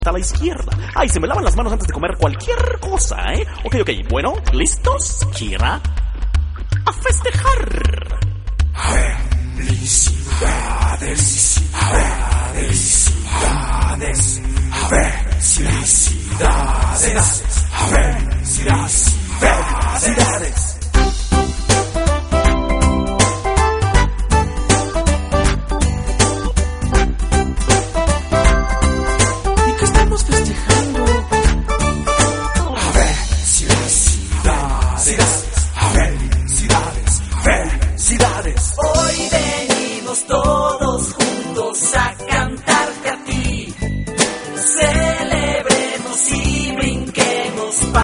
a la izquierda. Ay, se me lavan las manos antes de comer cualquier cosa, ¿eh? Ok, bueno, ¿listos? Kira, a festejar. Felicidades.